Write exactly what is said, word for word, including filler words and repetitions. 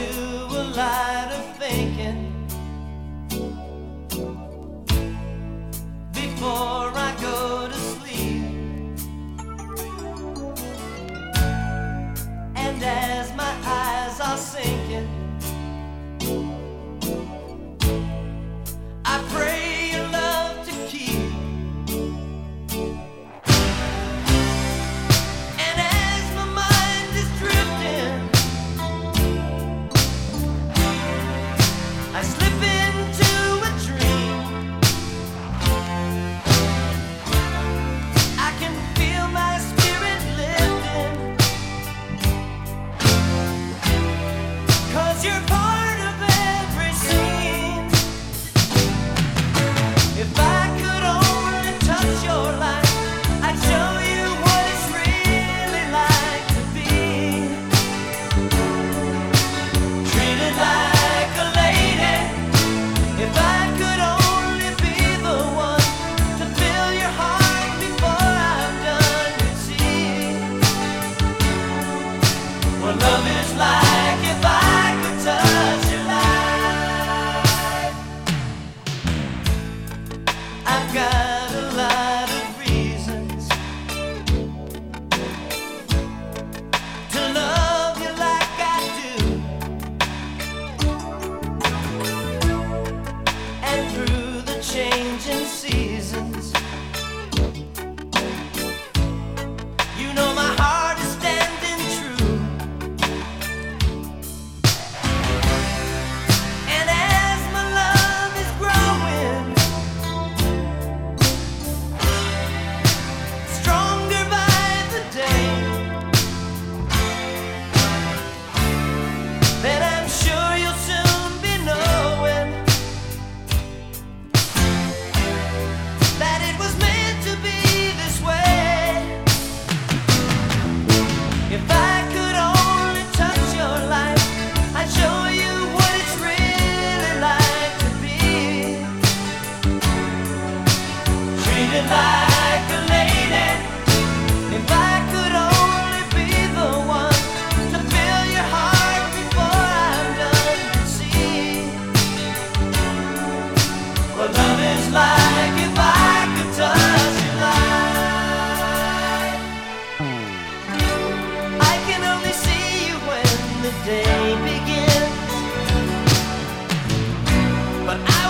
do a lot of thinking before I go to sleep. And as my eyes are sinking, I pray your love to keep. And as my mind is drifting, I slip into a dream. I can feel my spirit lifting, 'cause you're part of every scene. If I could only touch your life, I'd show you what it's really like to be treated like a lady. If I could only be the one to fill your heart before I'm done, you'd see what love is like. If I could touch your life, I've got a lot of reasons to love you like I do. And through the changing seasons, you know my heart is standing true. And as my love is growing stronger by the day, then I'm sure you'll soon be knowing that it was meant to be this way. If I could only touch your life, I'd show you what it's really like to be treated like a lady. If I could only be the one to fill your heart before I'm done, you'd see what love is like. If I could touch your life, I can only see you when the day begins, but I